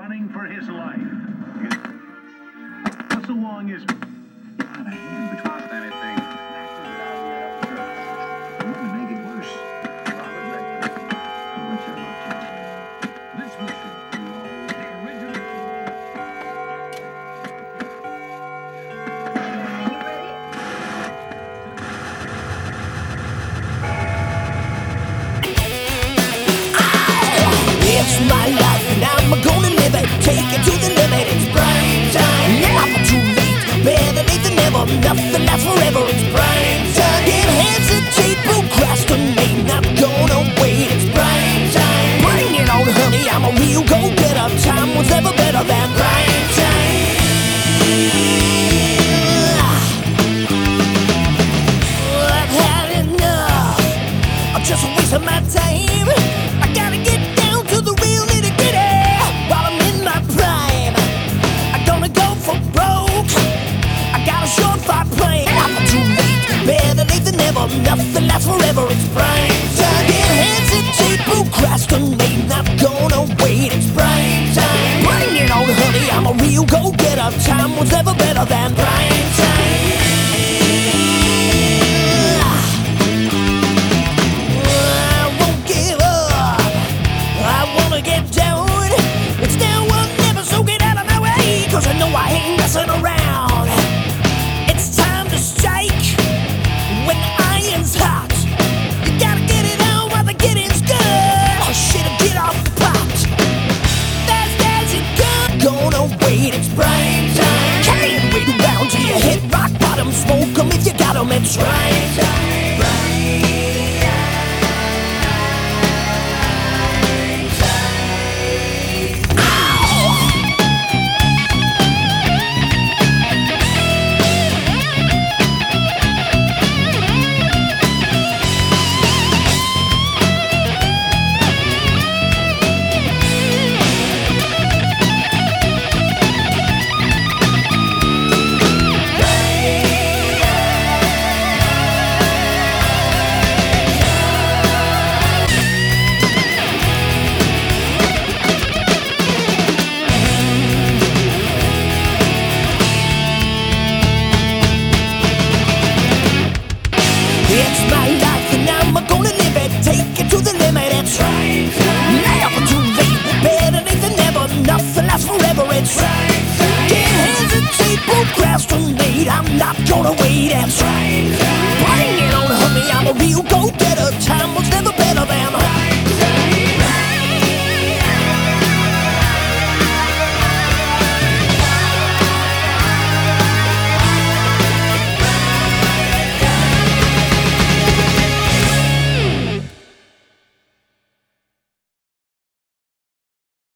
running for his life. Just along his out of hand between anything. I'm gonna make it worse. Robert Redford. How much I love you. Let's listen to the original. It's my life and I'm gonna live it. Take it to the limit. It's prime time. Never too late. Better late than never. Nothing lasts forever. It's prime time. Can't hesitate, procrastinate. Not gonna wait. It's prime time. Bring it on, honey. I'm a real go-getter. Time was ever better than prime time. I've had enough. I'm just wasting my time. I gotta get down to the real nitty-gritty while I'm in my prime. I'm gonna go for broke. I got a surefire plan. I'm not too late. Better late than never. Nothing lasts forever. It's prime time. Can't hesitate, procrastinate. Not gonna wait. It's prime time. Bring it on, honey. I'm a real go-getter. Time was ever better than prime time. I won't give up. I wanna get down. It's now or never, so get out of my way. 'Cause I know I ain't messing around. It's time to strike when the iron's hot. You gotta get it on while the getting's good. Oh shit, get off the pot. There's it good. Gonna wait, it's prime time. Can't wait around till you hit rock bottom. Smoke 'em if you got 'em, it's prime time. It's my life and I'm gonna live it. Take it to the limit. It's right. Never too late. Better late than never. Nothing lasts forever. It's right. Can't hesitate, procrastinate. I'm not gonna wait. It's right. Bring it on, honey. I'm a real go-getter.